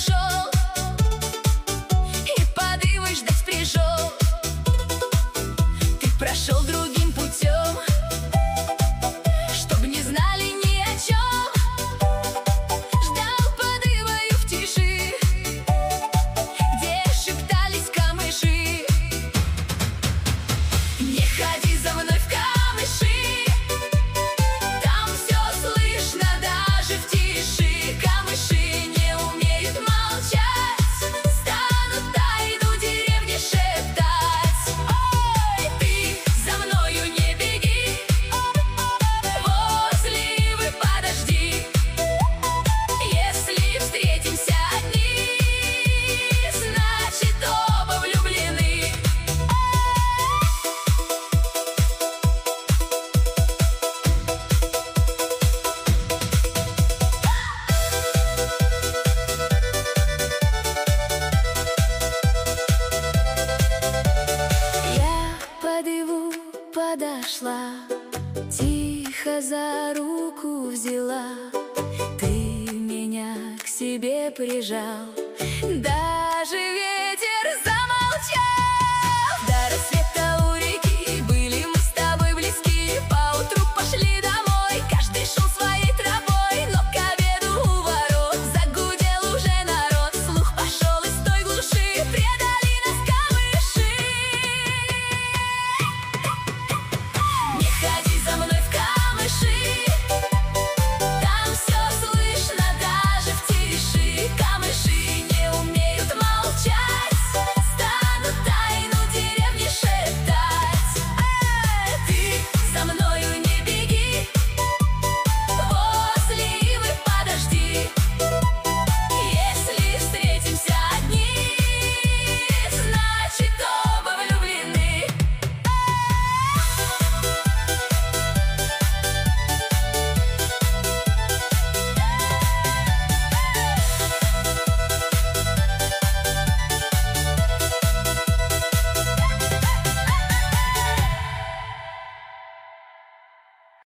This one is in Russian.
ушел, и подывой ждать пришел. Ты прошел другим путем, чтоб не знали ни о чем. Ждал подывою в тиши, где шептались камыши. Не ходи за мной в камыши, там все слышно даже в тиши. Камыши не умеют молчать, станут тайну деревни шептать. Ой, ты за мною не беги, возле ивы подожди. Если встретимся одни, значит оба влюблены. Я под иву подошла, тихо за руку взяла. Ты меня к себе прижал, даже